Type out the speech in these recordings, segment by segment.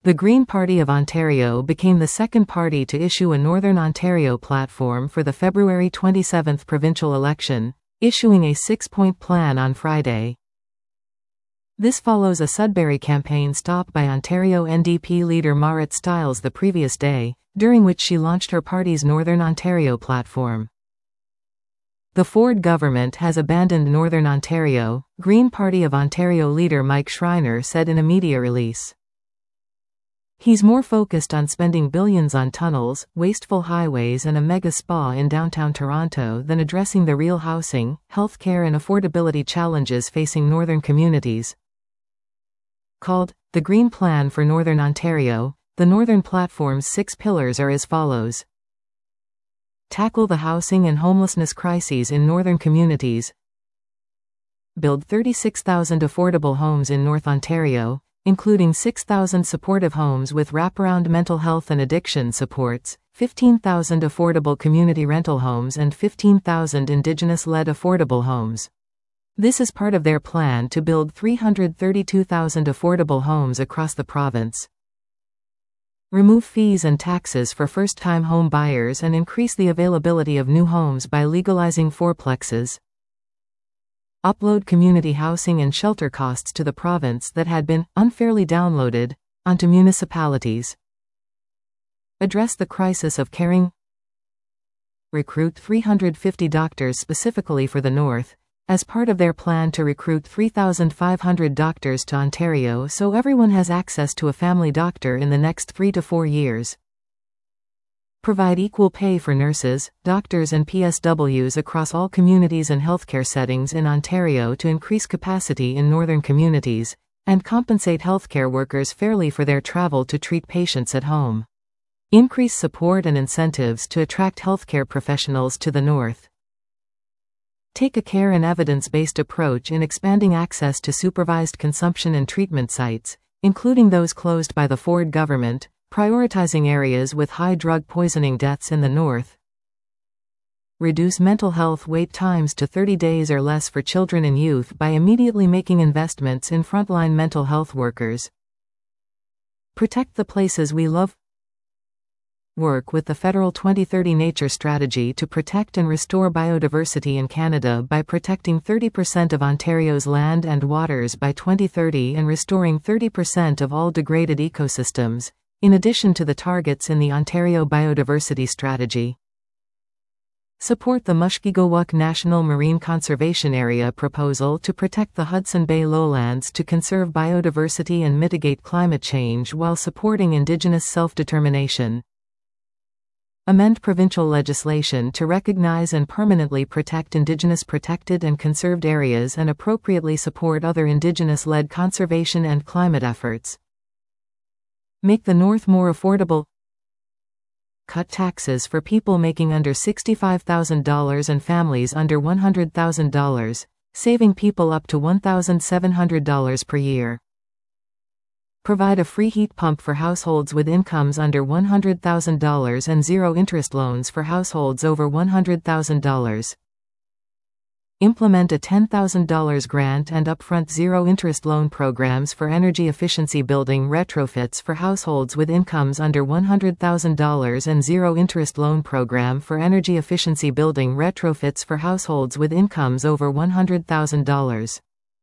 The Green Party of Ontario became the second party to issue a Northern Ontario platform for the February 27 provincial election, issuing a 6-point plan on Friday. This follows a Sudbury campaign stop by Ontario NDP leader Marit Stiles the previous day, during which she launched her party's Northern Ontario platform. The Ford government has abandoned Northern Ontario, Green Party of Ontario leader Mike Schreiner said in a media release. He's more focused on spending billions on tunnels, wasteful highways and a mega spa in downtown Toronto than addressing the real housing, healthcare and affordability challenges facing northern communities. Called the Green Plan for Northern Ontario, the Northern Platform's 6 pillars are as follows. Tackle the housing and homelessness crises in northern communities. Build 36,000 affordable homes in North Ontario, including 6,000 supportive homes with wraparound mental health and addiction supports, 15,000 affordable community rental homes and 15,000 Indigenous-led affordable homes. This is part of their plan to build 332,000 affordable homes across the province. Remove fees and taxes for first-time home buyers and increase the availability of new homes by legalizing fourplexes. Upload community housing and shelter costs to the province that had been unfairly downloaded onto municipalities. Address the crisis of caring. Recruit 350 doctors specifically for the North, as part of their plan to recruit 3,500 doctors to Ontario so everyone has access to a family doctor in the next 3 to 4 years. Provide equal pay for nurses, doctors and PSWs across all communities and healthcare settings in Ontario to increase capacity in northern communities, and compensate healthcare workers fairly for their travel to treat patients at home. Increase support and incentives to attract healthcare professionals to the North. Take a care and evidence-based approach in expanding access to supervised consumption and treatment sites, including those closed by the Ford government, prioritizing areas with high drug poisoning deaths in the North. Reduce mental health wait times to 30 days or less for children and youth by immediately making investments in frontline mental health workers. Protect the places we love. Work with the federal 2030 Nature Strategy to protect and restore biodiversity in Canada by protecting 30% of Ontario's land and waters by 2030 and restoring 30% of all degraded ecosystems, in addition to the targets in the Ontario Biodiversity Strategy. Support the Mushkegowuk National Marine Conservation Area proposal to protect the Hudson Bay lowlands to conserve biodiversity and mitigate climate change while supporting Indigenous self-determination. Amend provincial legislation to recognize and permanently protect Indigenous protected and conserved areas and appropriately support other Indigenous-led conservation and climate efforts. Make the North more affordable. Cut taxes for people making under $65,000 and families under $100,000, saving people up to $1,700 per year. Provide a free heat pump for households with incomes under $100,000 and zero-interest loans for households over $100,000. Implement a $10,000 grant and upfront zero-interest loan programs for energy efficiency building retrofits for households with incomes under $100,000 and zero-interest loan program for energy efficiency building retrofits for households with incomes over $100,000.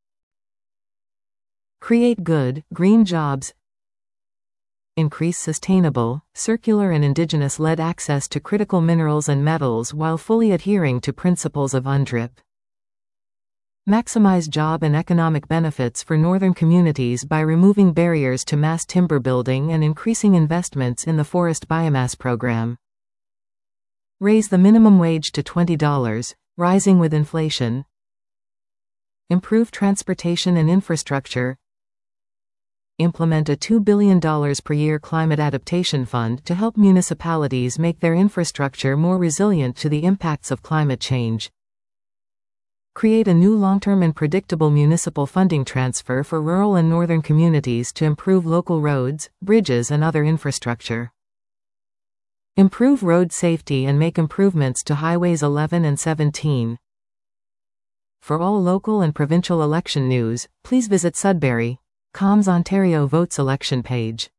Create good, green jobs. Increase sustainable, circular and Indigenous-led access to critical minerals and metals while fully adhering to principles of UNDRIP. Maximize job and economic benefits for northern communities by removing barriers to mass timber building and increasing investments in the forest biomass program. Raise the minimum wage to $20, rising with inflation. Improve transportation and infrastructure. Implement a $2 billion per year climate adaptation fund to help municipalities make their infrastructure more resilient to the impacts of climate change. Create a new long-term and predictable municipal funding transfer for rural and northern communities to improve local roads, bridges and other infrastructure. Improve road safety and make improvements to Highways 11 and 17. For all local and provincial election news, please visit Sudbury.com's Ontario Votes election page.